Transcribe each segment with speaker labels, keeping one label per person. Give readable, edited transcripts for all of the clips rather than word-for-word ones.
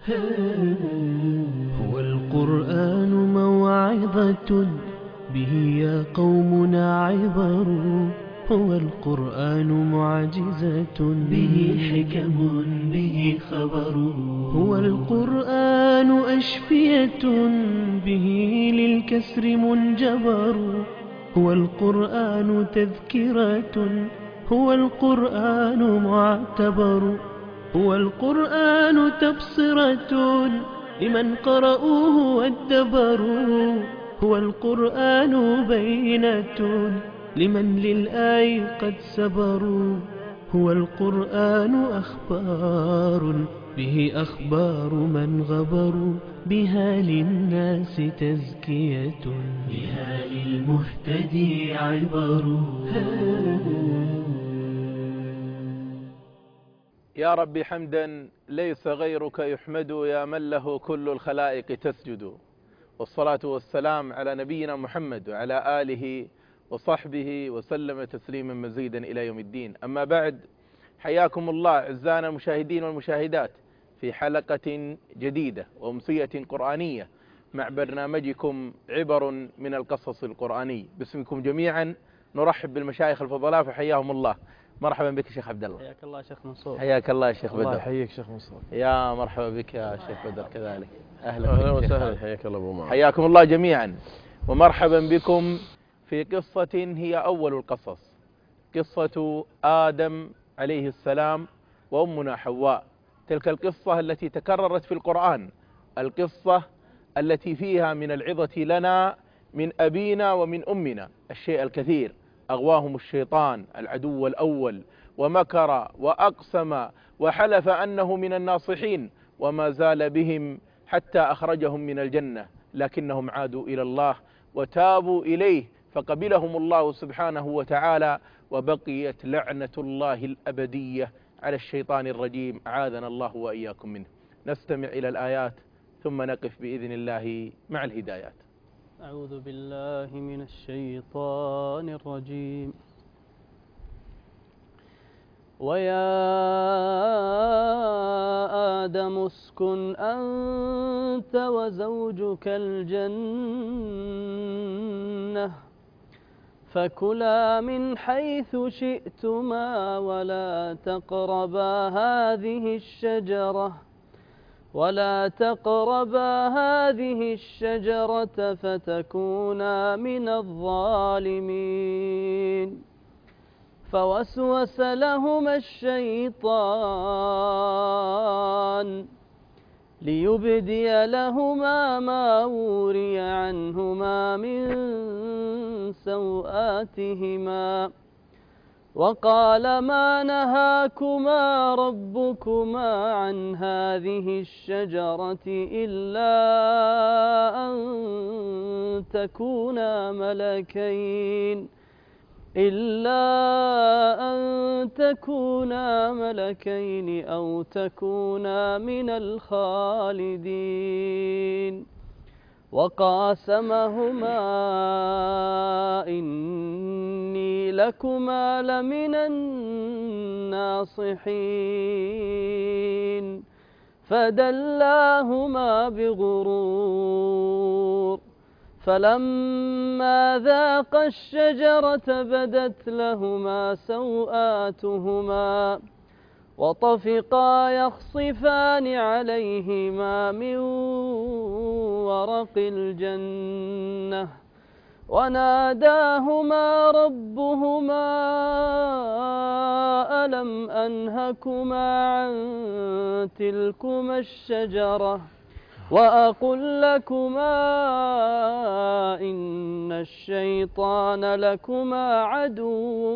Speaker 1: هو القرآن موعظة به يا قومنا عبر. هو القرآن معجزة به حكم به خبر. هو القرآن أشفية به للكسر منجبر. هو القرآن تذكرة. هو القرآن معتبر. هو القرآن تبصرة لمن قرأوه وادبروا. هو القرآن بينة لمن للآي قد سبروا. هو القرآن أخبار به أخبار من غبروا. بها للناس تزكية بها للمهتدي عبر.
Speaker 2: يا رب حمدا ليس غيرك يحمد، يا من له كل الخلائق تسجد. والصلاة والسلام على نبينا محمد وعلى آله وصحبه وسلم تسليما مزيدا إلى يوم الدين. أما بعد، حياكم الله أعزائنا المشاهدين والمشاهدات في حلقة جديدة وأمسية قرآنية مع برنامجكم عبر من القصص القرآني. باسمكم جميعا نرحب بالمشايخ الفضلاء فحياهم الله. مرحبا بك شيخ عبد الله.
Speaker 3: حياك الله شيخ منصور.
Speaker 2: حياك الله شيخ بدر.
Speaker 4: الله يحييك شيخ منصور.
Speaker 2: يا مرحبا بك يا شيخ بدر كذلك.
Speaker 4: أهلا وسهلا. حياك الله أبو معاذ.
Speaker 2: حياكم الله جميعا ومرحبا بكم في قصة هي أول القصص، قصة آدم عليه السلام وأمنا حواء. تلك القصة التي تكررت في القرآن، القصة التي فيها من العظة لنا من أبينا ومن أمنا الشيء الكثير. أغواهم الشيطان العدو الأول ومكر وأقسم وحلف أنه من الناصحين، وما زال بهم حتى أخرجهم من الجنة، لكنهم عادوا إلى الله وتابوا إليه فقبلهم الله سبحانه وتعالى، وبقيت لعنة الله الأبدية على الشيطان الرجيم، أعاذنا الله وإياكم منه. نستمع إلى الآيات ثم نقف بإذن الله مع الهدايات.
Speaker 3: أعوذ بالله من الشيطان الرجيم. ويا آدم اسكن أنت وزوجك الجنة فكلا من حيث شئتما ولا تقربا هذه الشجرة فتكونا من الظالمين. فوسوس لهما الشيطان ليبدي لهما ما وري عنهما من سوآتهما وقال ما نهاكما ربكما عن هذه الشجرة إلا أن تكونا ملكين أو تكونا من الخالدين. وقاسمهما إني لكما لمن الناصحين فدلاهما بغرور. فلما ذاقا الشجرة بدت لهما سوآتهما وطفقا يخصفان عليهما من ورق الجنة وناداهما ربهما ألم أنهكما عن تلكما الشجرة وأقل لكما إن الشيطان لكما عدو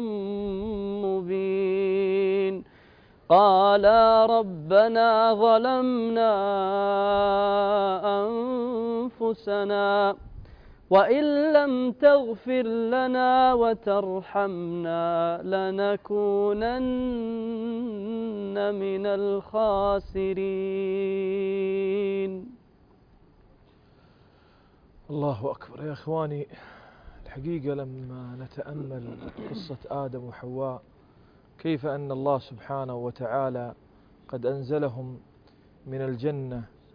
Speaker 3: مبين. قالا ربنا ظلمنا أنفسنا وإن لم تغفر لنا وترحمنا لنكونن من الخاسرين.
Speaker 4: الله أكبر. يا إخواني، الحقيقة لما نتأمل قصة آدم وحواء كيف أن الله سبحانه وتعالى قد أنزلهم من الجنة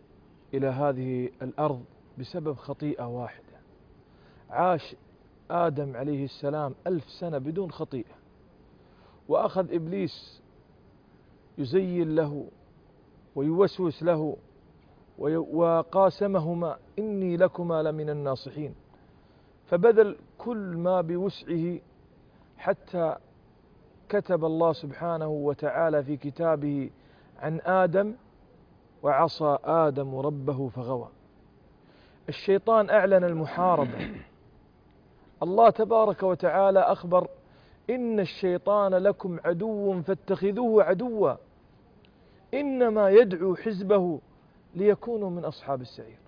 Speaker 4: إلى هذه الأرض بسبب خطيئة واحدة. عاش آدم عليه السلام 1000 سنة بدون خطيئة، وأخذ إبليس يزين له ويوسوس له وقاسمهما إني لكما لمن الناصحين، فبذل كل ما بوسعه حتى كتب الله سبحانه وتعالى في كتابه عن آدم: وعصى آدم ربه فغوى. الشيطان أعلن المحاربة. الله تبارك وتعالى أخبر: إن الشيطان لكم عدو فاتخذوه عدوا إنما يدعو حزبه ليكونوا من أصحاب السعير.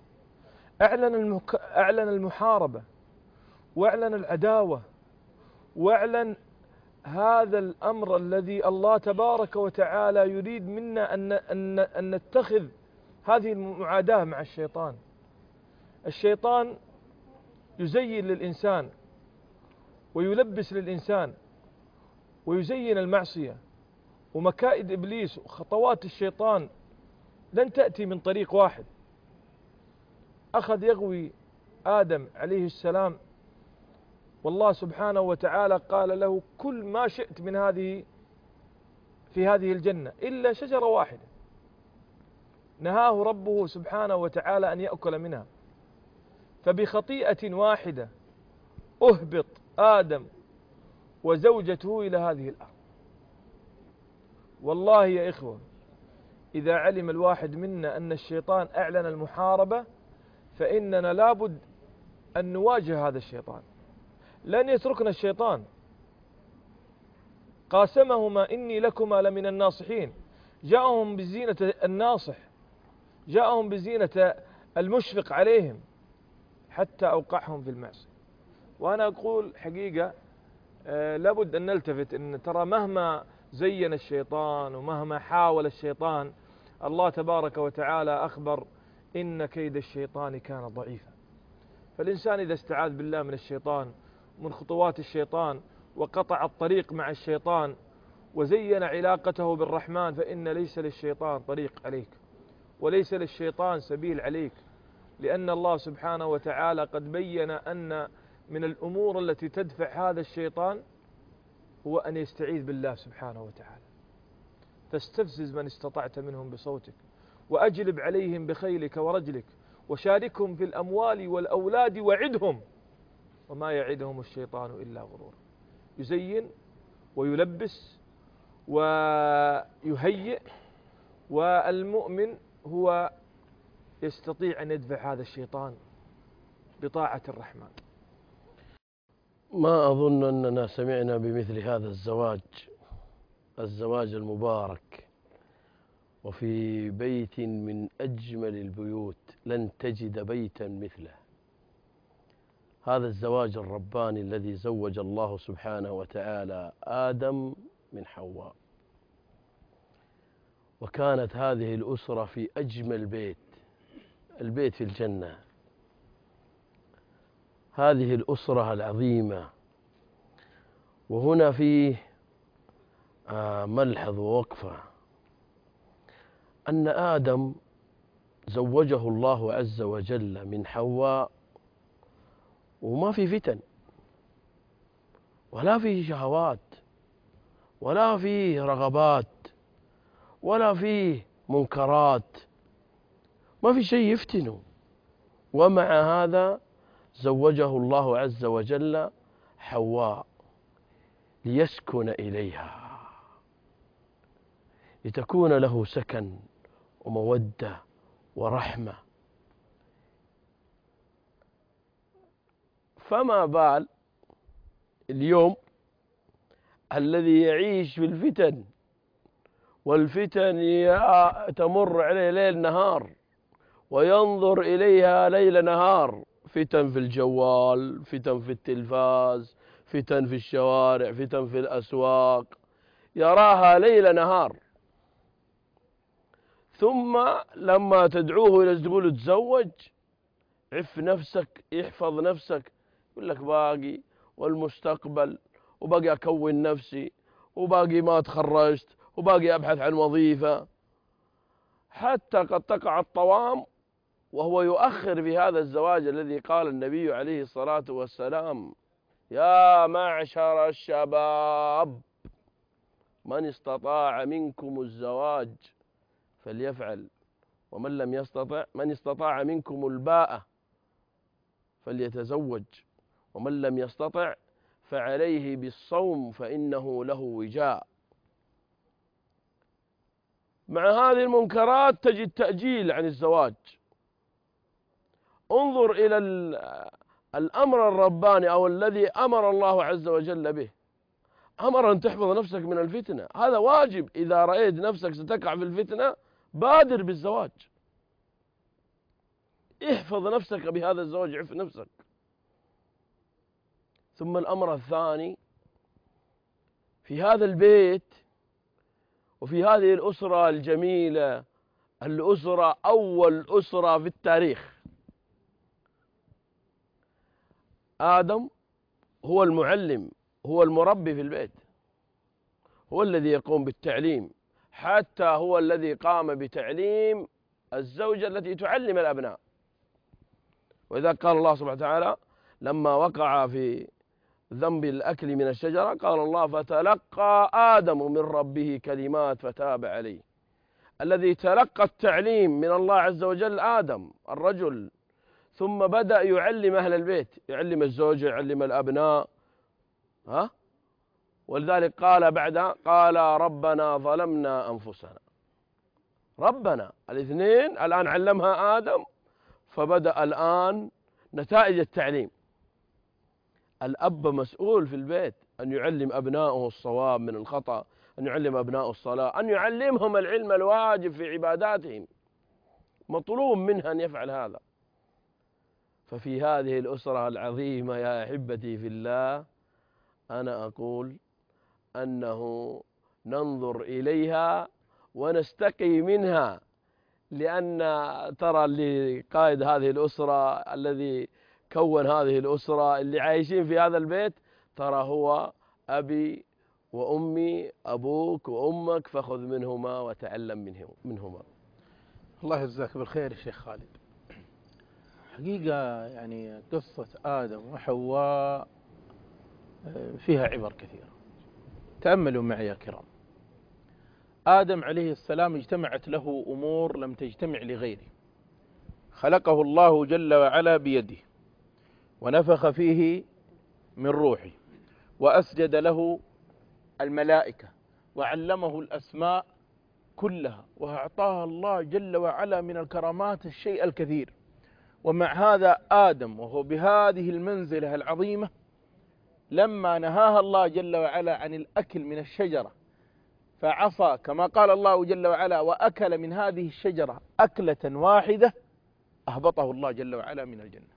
Speaker 4: أعلن المحاربة، وأعلن العداوة، وأعلن هذا الأمر الذي الله تبارك وتعالى يريد منا أن نتخذ هذه المعاداة مع الشيطان. الشيطان يزين للإنسان ويلبس للإنسان ويزين المعصية، ومكائد إبليس وخطوات الشيطان لن تأتي من طريق واحد. أخذ يغوي آدم عليه السلام، والله سبحانه وتعالى قال له: كل ما شئت من في هذه الجنة إلا شجرة واحدة. نهاه ربه سبحانه وتعالى أن يأكل منها، فبخطيئة واحدة أهبط آدم وزوجته إلى هذه الأرض. والله يا إخوة، إذا علم الواحد منا أن الشيطان أعلن المحاربة، فإننا لابد أن نواجه هذا الشيطان. لن يتركنا الشيطان. قاسمهما إني لكما لمن الناصحين. جاءهم بزينة الناصح، جاءهم بزينة المشفق عليهم، حتى أوقعهم في المعصية. وأنا أقول حقيقة لابد أن نلتفت أن ترى مهما زين الشيطان ومهما حاول الشيطان، الله تبارك وتعالى أخبر: إن كيد الشيطان كان ضعيفا. فالإنسان إذا استعاذ بالله من الشيطان ومن خطوات الشيطان وقطع الطريق مع الشيطان وزين علاقته بالرحمن، فإن ليس للشيطان طريق عليك وليس للشيطان سبيل عليك، لأن الله سبحانه وتعالى قد بين أن من الأمور التي تدفع هذا الشيطان هو أن يستعيذ بالله سبحانه وتعالى. فاستفزز من استطعت منهم بصوتك، وأجلب عليهم بخيلك ورجلك، وشاركهم في الأموال والأولاد وعدهم، وما يعدهم الشيطان إلا غرورا. يزين ويلبس ويهيئ، والمؤمن هو يستطيع أن يدفع هذا الشيطان بطاعة الرحمن.
Speaker 5: ما أظن أننا سمعنا بمثل هذا الزواج المبارك، وفي بيت من أجمل البيوت لن تجد بيتا مثله. هذا الزواج الرباني الذي زوج الله سبحانه وتعالى آدم من حواء، وكانت هذه الأسرة في أجمل البيت في الجنة. هذه الأسرة العظيمة. وهنا فيه ملحظ ووقفة، أن آدم زوجه الله عز وجل من حواء، وما في فتن ولا في شهوات ولا في رغبات ولا في منكرات، ما في شيء يفتنه. ومع هذا زوجه الله عز وجل حواء ليسكن إليها، لتكون له سكن ومودة ورحمة. فما بال اليوم الذي يعيش في الفتن، والفتن تمر عليه ليل نهار وينظر إليها ليل نهار، فتن في الجوال، فتن في التلفاز، فتن في الشوارع، فتن في الأسواق، يراها ليل نهار. ثم لما تدعوه إلى تقول تزوج، عف نفسك، احفظ نفسك، يقول لك باقي والمستقبل، وباقي أكون نفسي، وباقي ما تخرجت، وباقي أبحث عن وظيفة، حتى قد تقع الطوام وهو يؤخر في هذا الزواج الذي قال النبي عليه الصلاة والسلام: يا معشر الشباب من استطاع منكم الزواج فليفعل، ومن لم يستطع من استطاع منكم الباءة فليتزوج، ومن لم يستطع فعليه بالصوم فإنه له وجاء. مع هذه المنكرات تجد تأجيل عن الزواج. انظر إلى الأمر الرباني أو الذي أمر الله عز وجل به، أمر أن تحفظ نفسك من الفتنة. هذا واجب، إذا رأيت نفسك ستقع في الفتنة بادر بالزواج، احفظ نفسك بهذا الزواج، احفظ نفسك. ثم الأمر الثاني، في هذا البيت وفي هذه الأسرة الجميلة، الأسرة أول أسرة في التاريخ، آدم هو المعلم، هو المربي في البيت، هو الذي يقوم بالتعليم، حتى هو الذي قام بتعليم الزوجة التي تعلم الأبناء. وإذا قال الله سبحانه وتعالى لما وقع في ذنب الأكل من الشجرة قال الله: فتلقى آدم من ربه كلمات فتاب عليه. الذي تلقى التعليم من الله عز وجل آدم الرجل، ثم بدأ يعلم أهل البيت، يعلم الزوجة، يعلم الأبناء. ولذلك قال بعدها: قال ربنا ظلمنا أنفسنا. ربنا الاثنين الآن علمها آدم، فبدأ الآن نتائج التعليم. الأب مسؤول في البيت أن يعلم أبنائه الصواب من الخطأ، أن يعلم أبنائه الصلاة، أن يعلمهم العلم الواجب في عباداتهم، مطلوب منها أن يفعل هذا. ففي هذه الأسرة العظيمة يا أحبتي في الله، أنا أقول أنه ننظر إليها ونستقي منها، لأن ترى اللي قائد هذه الأسرة، الذي كون هذه الأسرة، اللي عايشين في هذا البيت، ترى هو أبي وأمي، أبوك وأمك، فخذ منهما وتعلم منهما.
Speaker 2: الله يجزاك بالخير يا شيخ خالد. حقيقة يعني قصة آدم وحواء فيها عبر كثيرة. تأملوا معي يا كرام. آدم عليه السلام اجتمعت له أمور لم تجتمع لغيره. خلقه الله جل وعلا بيده، ونفخ فيه من روحه، وأسجد له الملائكة، وعلمه الأسماء كلها، وأعطاه الله جل وعلا من الكرامات الشيء الكثير. ومع هذا آدم وهو بهذه المنزلة العظيمة، لما نهاها الله جل وعلا عن الأكل من الشجرة فعصى، كما قال الله جل وعلا: وأكل من هذه الشجرة أكلة واحدة، أهبطه الله جل وعلا من الجنة.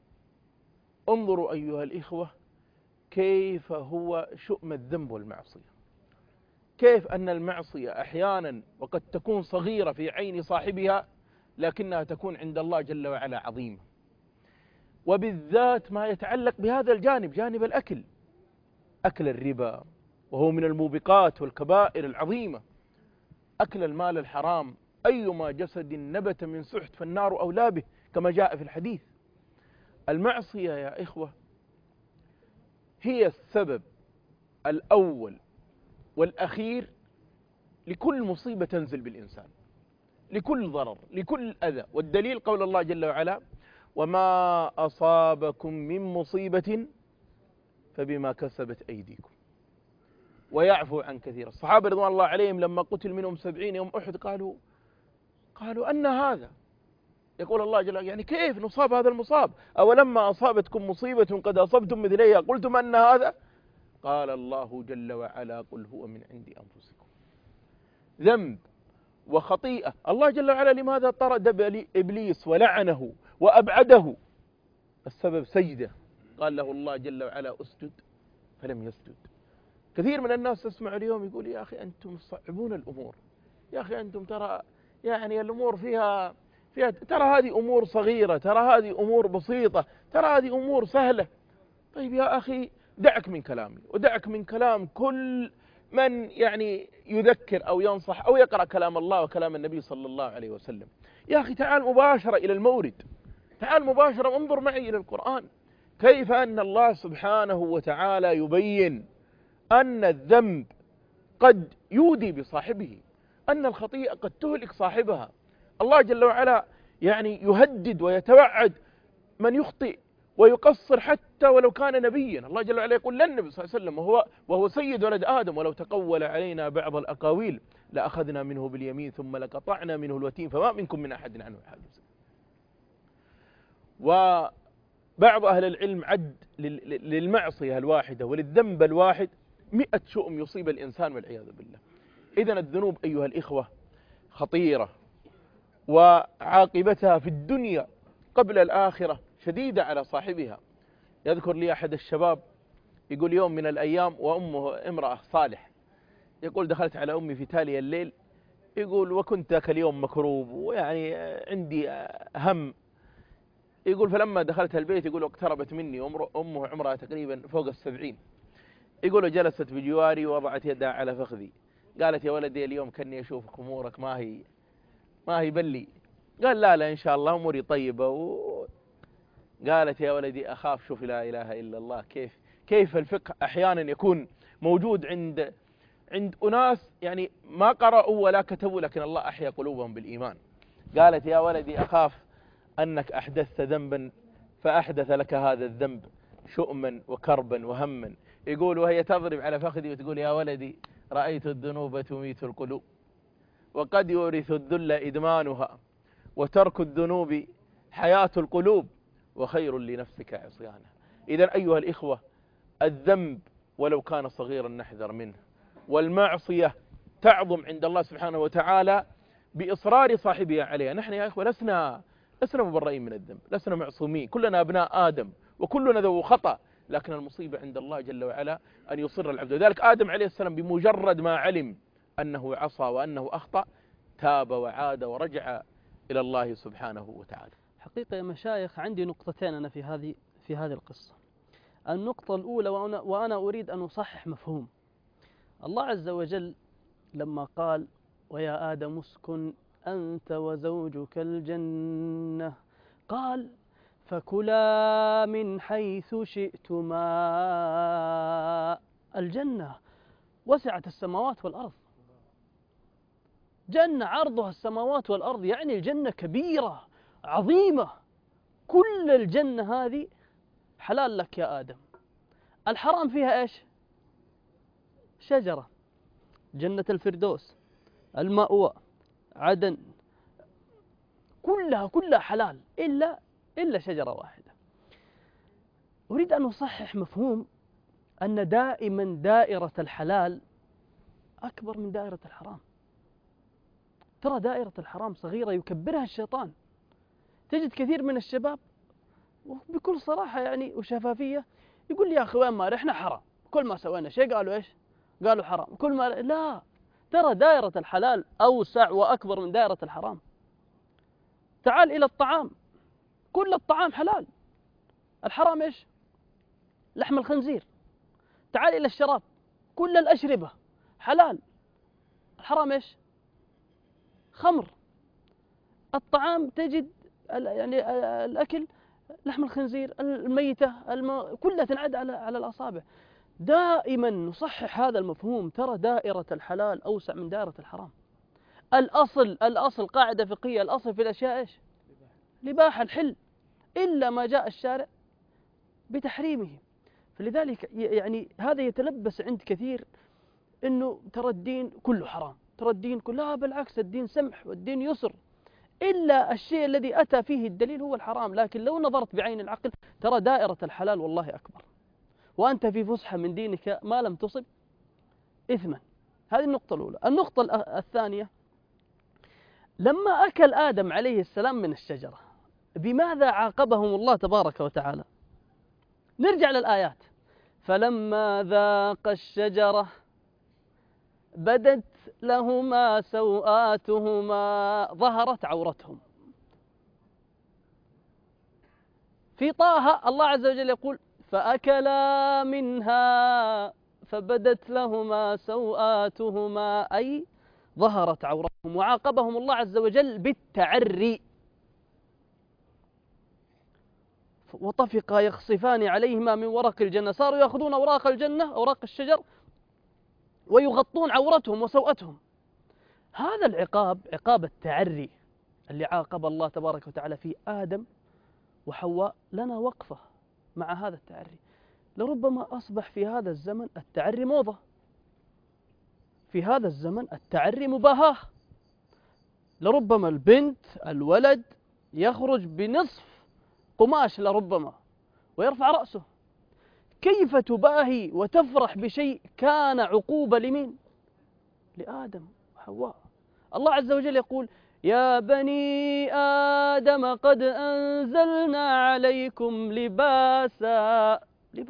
Speaker 2: انظروا أيها الإخوة كيف هو شؤم الذنب والمعصية، كيف أن المعصية أحيانا وقد تكون صغيرة في عين صاحبها، لكنها تكون عند الله جل وعلا عظيمة. وبالذات ما يتعلق بهذا الجانب، جانب الأكل، أكل الربا، وهو من الموبقات والكبائر العظيمة. أكل المال الحرام، أيما جسد نبت من سحت فالنار أولى به، كما جاء في الحديث. المعصية يا إخوة هي السبب الأول والأخير لكل مصيبة تنزل بالإنسان، لكل ضرر، لكل أذى. والدليل قول الله جل وعلا: وما أصابكم من مصيبة فبما كسبت أيديكم ويعفو عن كثير. الصحابة رضوان الله عليهم لما قتل منهم 70 يوم أحد قالوا أن هذا؟ يقول الله جل وعلا: يعني كيف نصاب هذا المصاب؟ أولما أصابتكم مصيبة قد أصبتم مثليها قلتم أن هذا؟ قال الله جل وعلا: قل هو من عند أنفسكم. ذنب وخطيئة، الله جل وعلا لماذا طرد إبليس ولعنه وأبعده؟ السبب سجدة، قال له الله جل وعلا: أسجد فلم يسجد. كثير من الناس تسمع اليوم يقول: يا أخي أنتم تصعبون الأمور، يا أخي أنتم ترى يعني الأمور فيها ترى هذه أمور صغيرة، ترى هذه أمور بسيطة، ترى هذه أمور سهلة. طيب يا أخي دعك من كلامي ودعك من كلام كل من يعني يذكر أو ينصح أو يقرأ كلام الله وكلام النبي صلى الله عليه وسلم. يا أخي تعال مباشرة إلى المورد، تعال مباشرة وانظر معي إلى القرآن، كيف أن الله سبحانه وتعالى يبين أن الذنب قد يودي بصاحبه، أن الخطيئة قد تهلك صاحبها. الله جل وعلا يعني يهدد ويتوعد من يخطئ ويقصر حتى ولو كان نبيا. الله جل وعلا يقول للنبي صلى الله عليه وسلم وهو سيد ولد آدم: ولو تقول علينا بعض الأقاويل لأخذنا منه باليمين ثم لقطعنا منه الوتين فما منكم من أحد عنه حاجز. وبعض أهل العلم عد للمعصية الواحدة وللذنب الواحد 100 شؤم يصيب الإنسان والعياذ بالله. إذن الذنوب أيها الإخوة خطيرة، وعاقبتها في الدنيا قبل الآخرة شديدة على صاحبها. يذكر لي أحد الشباب يقول يوم من الأيام وأمه امرأة صالح، يقول دخلت على أمي في تالي الليل، يقول وكنت ذاك اليوم مكروب ويعني عندي هم، يقول فلما دخلت البيت يقول اقتربت مني أمه عمرها تقريبا فوق 70، يقول جلست بجواري ووضعت يدها على فخذي، قالت يا ولدي اليوم كني أشوفك أمورك ما هي بلي. قال لا إن شاء الله أموري طيبة. قالت يا ولدي أخاف، شوف لا إله إلا الله، كيف الفقه أحيانا يكون موجود عند أناس يعني ما قرأوا ولا كتبوا لكن الله أحيا قلوبهم بالإيمان. قالت يا ولدي أخاف أنك أحدثت ذنبا فأحدث لك هذا الذنب شؤما وكربا وهما. يقول وهي تضرب على فخذي وتقول يا ولدي رأيت الذنوب تميت القلوب وقد يورث الذل إدمانها وترك الذنوب حياة القلوب وخير لنفسك عصيانها. إذن أيها الإخوة الذنب ولو كان صغيرا نحذر منه، والمعصية تعظم عند الله سبحانه وتعالى بإصرار صاحبها عليها. نحن يا إخوة لسنا مبرئين من الذنب، لسنا معصومين، كلنا أبناء آدم وكلنا ذو خطأ، لكن المصيبة عند الله جل وعلا أن يصر العبد. ذلك آدم عليه السلام بمجرد ما علم أنه عصى وأنه أخطأ تاب وعاد ورجع إلى الله سبحانه وتعالى.
Speaker 3: حقيقة يا مشايخ عندي نقطتين أنا في هذه القصة. النقطة الأولى وأنا أريد أن أصحح مفهوم. الله عز وجل لما قال ويا آدم اسكن أنت وزوجك الجنة، قال فكلا من حيث شئتما. الجنة وسعت السماوات والأرض، جنة عرضها السماوات والأرض، يعني الجنة كبيرة عظيمة، كل الجنة هذه حلال لك يا آدم. الحرام فيها إيش؟ شجرة، جنة الفردوس، المأوى، عدن، كلها حلال إلا شجرة واحدة. أريد أن أصحح مفهوم أن دائما دائرة الحلال أكبر من دائرة الحرام. ترى دائرة الحرام صغيرة يكبرها الشيطان. تجد كثير من الشباب بكل صراحة يعني وشفافية يقول لي يا أخي وين ما رحنا حرام، كل ما سوينا شيء قالوا إيش؟ قالوا حرام. كل ما لا، ترى دائرة الحلال أوسع وأكبر من دائرة الحرام. تعال إلى الطعام، كل الطعام حلال، الحرام إيش؟ لحم الخنزير. تعال إلى الشراب، كل الأشربة حلال، الحرام إيش؟ خمر. الطعام تجد يعني الأكل لحم الخنزير، الميتة، كلها تنعد على الأصابع. دائما نصحح هذا المفهوم، ترى دائرة الحلال أوسع من دائرة الحرام. الأصل قاعدة فقهية، الأصل في الأشياء إيش؟ الإباحة، الحل، إلا ما جاء الشارع بتحريمه. فلذلك يعني هذا يتلبس عند كثير إنه ترى الدين كله حرام، ترى الدين كله، لا بالعكس، الدين سمح والدين يسر، إلا الشيء الذي أتى فيه الدليل هو الحرام. لكن لو نظرت بعين العقل ترى دائرة الحلال والله أكبر، وأنت في فسحة من دينك ما لم تصب إثما. هذه النقطة الأولى. النقطة الثانية، لما أكل آدم عليه السلام من الشجرة بماذا عاقبهم الله تبارك وتعالى؟ نرجع للآيات. فلما ذاق الشجرة بدت لهما سوآتهما ظهرت عورتهم. في طه الله عز وجل يقول فأكلا منها فبدت لهما سوآتهما أي ظهرت عورتهم، وعاقبهم الله عز وجل بالتعري، وطفقا يخصفان عليهما من ورق الجنة، صاروا يأخذون أوراق الجنة أوراق الشجر ويغطون عورتهم وسوءتهم. هذا العقاب عقاب التعري اللي عاقب الله تبارك وتعالى فيه آدم وحواء لنا وقفة مع هذا التعري. لربما أصبح في هذا الزمن التعري موضة، في هذا الزمن التعري مباهاة. لربما البنت الولد يخرج بنصف قماش لربما ويرفع رأسه. كيف تباهي وتفرح بشيء كان عقوبة لمين؟ لآدم وحواء. الله عز وجل يقول: يا بني آدم قد أنزلنا عليكم لباسا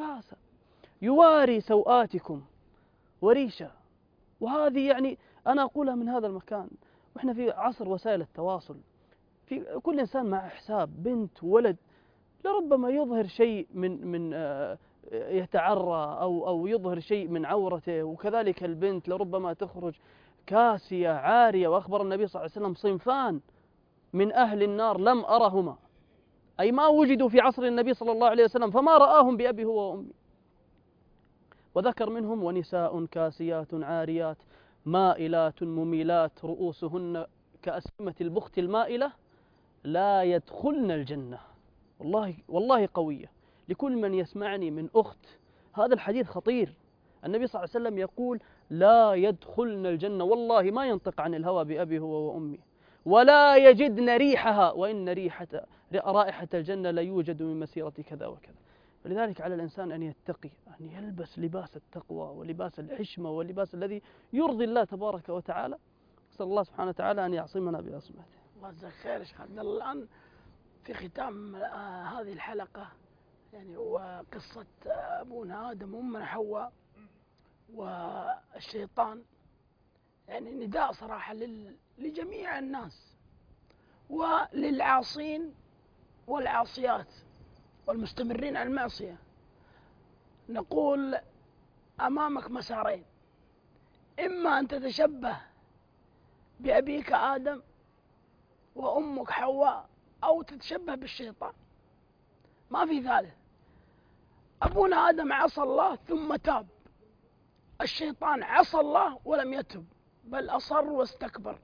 Speaker 3: يواري سوآتكم وريشا. وهذه يعني أنا أقولها من هذا المكان، وإحنا في عصر وسائل التواصل، في كل إنسان مع حساب، بنت ولد، لربما يظهر شيء من يتعرى أو يظهر شيء من عورته، وكذلك البنت لربما تخرج كاسية عارية. وأخبر النبي صلى الله عليه وسلم: صنفان من أهل النار لم أرهما، أي ما وجدوا في عصر النبي صلى الله عليه وسلم فما رآهم بأبي هو وأمي. وذكر منهم: ونساء كاسيات عاريات مائلات مميلات رؤوسهن كأسنمة البخت المائلة لا يدخلن الجنة. والله قوية لكل من يسمعني من أخت، هذا الحديث خطير. النبي صلى الله عليه وسلم يقول: لا يدخلن الجنة، والله ما ينطق عن الهوى بأبي هو وأمي، ولا يجدن ريحها، وإن رائحة الجنة لا يوجد من مسيرة كذا وكذا. ولذلك على الإنسان أن يتقي، أن يلبس لباس التقوى ولباس الحشمة ولباس الذي يرضي الله تبارك وتعالى. نسأل الله سبحانه وتعالى أن يعصمنا بعصمته.
Speaker 6: الله يجزاك خير يا شيخ عبد الله. الآن في ختام هذه الحلقة يعني وقصة أبونا آدم وأمنا حواء والشيطان، يعني نداء صراحة لجميع الناس وللعاصين والعاصيات والمستمرين على المعصية. نقول أمامك مسارين: إما أن تتشبه بأبيك آدم وأمك حواء، أو تتشبه بالشيطان، ما في ثالث. أبونا آدم عصى الله ثم تاب، الشيطان عصى الله ولم يتب بل أصر واستكبر.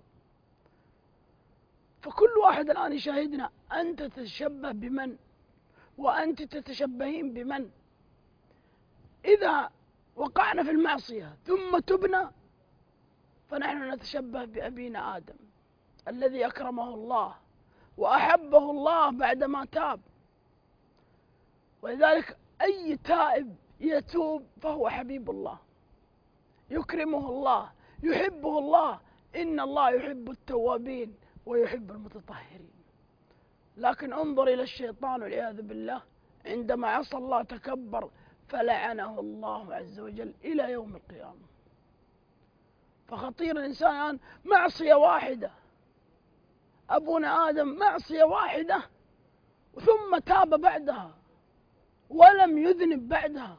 Speaker 6: فكل واحد الآن يشاهدنا: أنت تتشبه بمن؟ وأنت تتشبهين بمن؟ إذا وقعنا في المعصية ثم تبنا فنحن نتشبه بأبينا آدم الذي أكرمه الله وأحبه الله بعدما تاب. ولذلك أي تائب يتوب فهو حبيب الله، يكرمه الله، يحبه الله. إن الله يحب التوابين ويحب المتطهرين. لكن انظر إلى الشيطان والعياذ بالله، عندما عصى الله تكبر فلعنه الله عز وجل إلى يوم القيامة. فخطير الإنسان الآن معصية واحدة، أبونا آدم معصية واحدة ثم تاب بعدها ولم يذنب بعدها،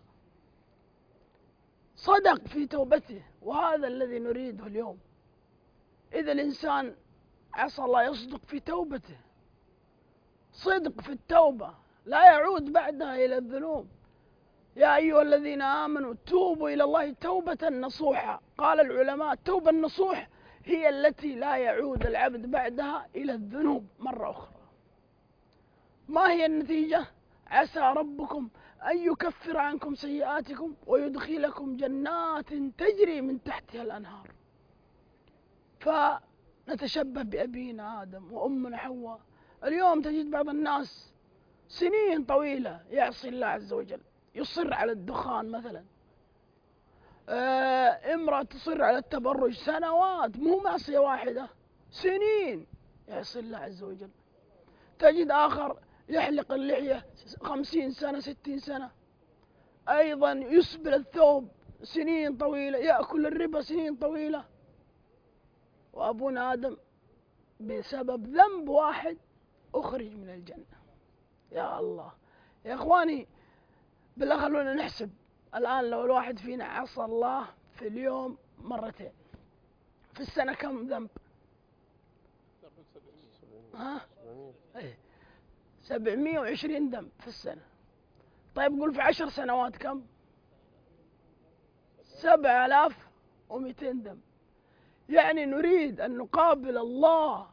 Speaker 6: صدق في توبته. وهذا الذي نريده اليوم. إذا الإنسان عسى الله يصدق في توبته، صدق في التوبة، لا يعود بعدها إلى الذنوب. يا أيها الذين آمنوا توبوا إلى الله توبة نصوحا. قال العلماء: التوبة النصوح هي التي لا يعود العبد بعدها إلى الذنوب مرة أخرى. ما هي النتيجة؟ عسى ربكم أن يكفر عنكم سيئاتكم ويدخلكم جنات تجري من تحتها الأنهار. فنتشبه بأبينا آدم وأمنا حواء. اليوم تجد بعض الناس سنين طويلة يعصي الله عز وجل، يصر على الدخان مثلا، امرأة تصر على التبرج سنوات، مو معصية واحدة، سنين يعصي الله عز وجل. تجد آخر يحلق اللحية 50 سنة 60 سنة، أيضا يسبل الثوب سنين طويلة، يأكل الربا سنين طويلة. وأبونا آدم بسبب ذنب واحد أخرج من الجنة. يا الله يا إخواني، بالله خلونا نحسب الآن لو الواحد فينا عصى الله في اليوم مرتين، في السنة كم ذنب؟ 720 ذنب في السنة. طيب قول في 10 سنوات كم؟ 7200 ذنب. يعني نريد أن نقابل الله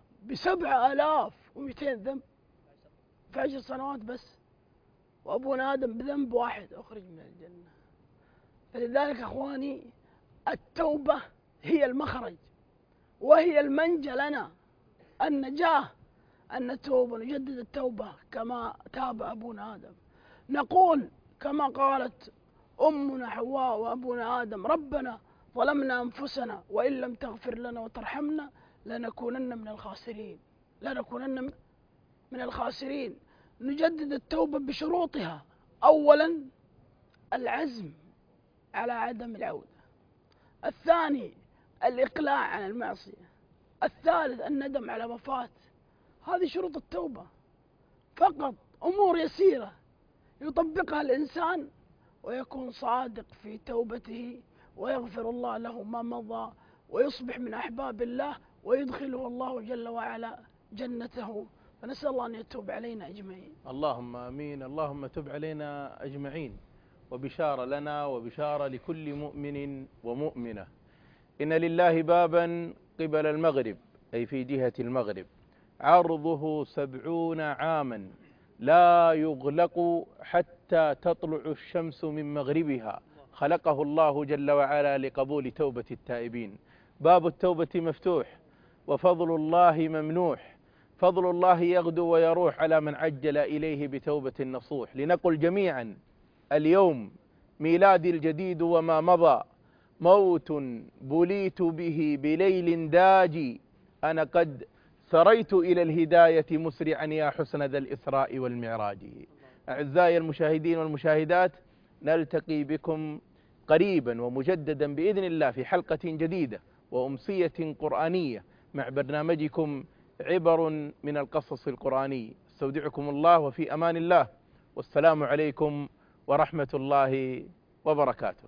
Speaker 6: ب7200 ذنب في 10 سنوات بس، وأبونا آدم بذنب واحد أخرج من الجنة. فلذلك أخواني التوبة هي المخرج وهي المنجى لنا، النجاة أن نتوب ونجدد التوبة كما تاب أبونا آدم. نقول كما قالت أمنا حواء وأبونا آدم: ربنا ظلمنا أنفسنا وإن لم تغفر لنا وترحمنا لنكونن من الخاسرين. لنكونن من الخاسرين. نجدد التوبة بشروطها: أولا العزم على عدم العودة، الثاني الإقلاع عن المعصية، الثالث الندم على ما فات. هذه شروط التوبة، فقط أمور يسيرة يطبقها الإنسان ويكون صادق في توبته ويغفر الله له ما مضى ويصبح من أحباب الله ويدخله الله جل وعلا جنته. فنسأل الله أن يتوب علينا أجمعين.
Speaker 2: اللهم آمين. اللهم تب علينا أجمعين. وبشارة لنا وبشارة لكل مؤمن ومؤمنة: إن لله بابا قبل المغرب، أي في جهة المغرب، عرضه 70 عاما لا يغلق حتى تطلع الشمس من مغربها. خلقه الله جل وعلا لقبول توبة التائبين. باب التوبة مفتوح وفضل الله ممنوح. فضل الله يغدو ويروح على من عجل إليه بتوبة نصوح. لنقل جميعا: اليوم ميلادي الجديد وما مضى، موت بليت به بليل داجي، أنا قد سريت إلى الهداية مسرعا يا حسن ذا الإسراء والمعراج. أعزائي المشاهدين والمشاهدات، نلتقي بكم قريبا ومجددا بإذن الله في حلقة جديدة وأمسية قرآنية مع برنامجكم عبر من القصص القرآني. استودعكم الله وفي أمان الله، والسلام عليكم ورحمة الله وبركاته.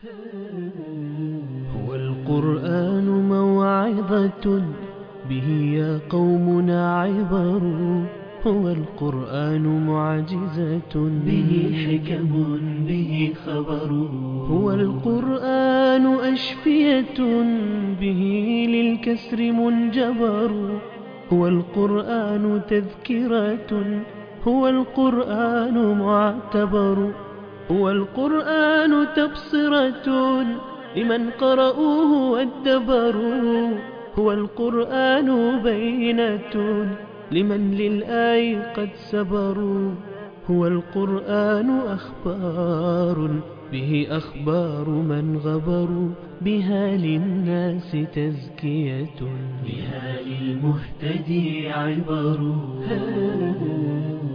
Speaker 1: هو القرآن موعظة به يا قومنا عبر، هو القرآن معجزة به حكم به خبر، هو القرآن أشفية به للكسر منجبر، هو القرآن تذكرة، هو القرآن معتبر، هو القرآن تبصرة لمن قرأوه وادبروا، هو القرآن بينة لمن للآي قد سبروا، هو القرآن أخبار به أخبار من غبروا، بها للناس تزكية بها للمهتدي عبر.